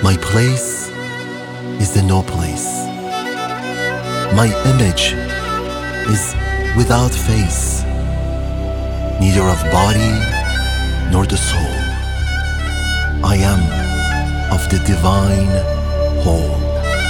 My place is the no place. My image is without face, neither of body nor the soul. I am of the divine whole.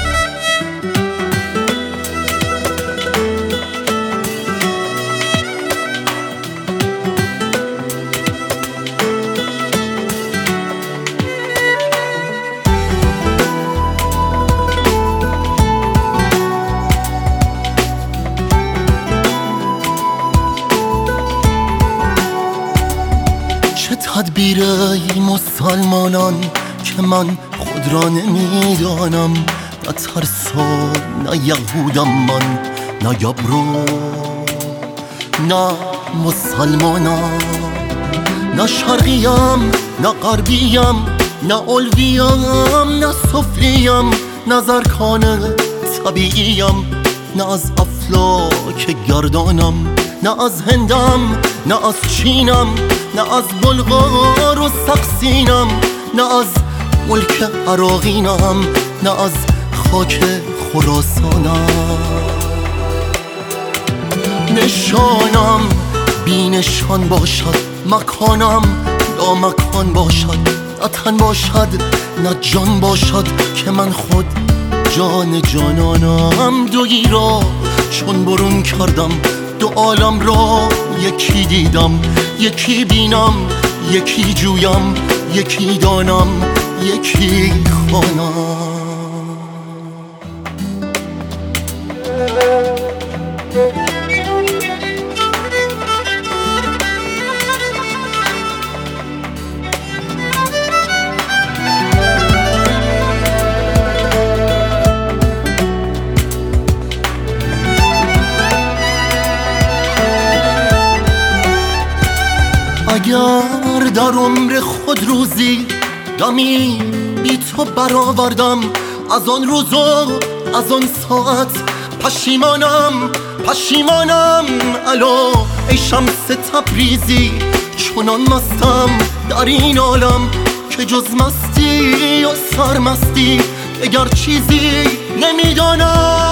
چه تدبیری مسلمانان که من خود را نمیدانم. نه ترسا نه یهودم من، نه یبرو نه مسلمانم، نه شرقیم نه غربیم، نه علویم نه سفلیم، نه زرکان طبیعیم، نه از افلاک گردانم، نه از هندم نه از چینم، نه از بلغار و سقسینم، نه از ملک عراقینم، نه از خاک خراسانم. نشانم بی نشان باشد، مکانم لا مکان باشد، نه تن باشد نه جان باشد که من خود جان جانانم. دویی را چون برون کردم دو عالم را یکی دیدم، یکی بینم یکی جویم، یکی دانم یکی خوانم. اگر در عمر خود روزی دمی بی تو برآوردم، از آن روز و از آن ساعت پشیمانم پشیمانم. الا ای شمس تبریزی، چنان مستم در این عالم که جز مستی و سرمستی اگر چیزی نمیدانم.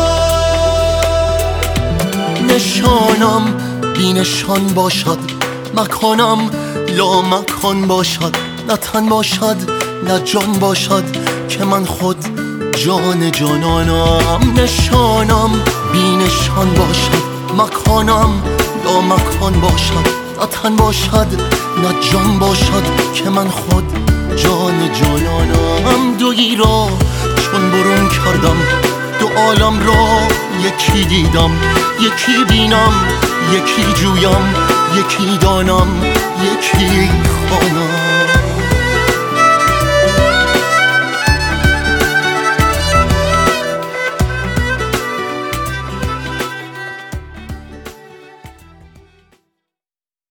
نشانم بی نشان باشد، مکانم لا مکان باشد، نه تن باشد نه جان باشد که من خود جان جانانم. نشانم بی نشان باشد، مکانم لا مکان باشد، نه تن باشد نه جان باشد که من خود جان جانانم. دویی را چون برون کردم دو عالم را یکی دیدم، یکی بینم یکی جویم، یکی دانم یکی خوانم.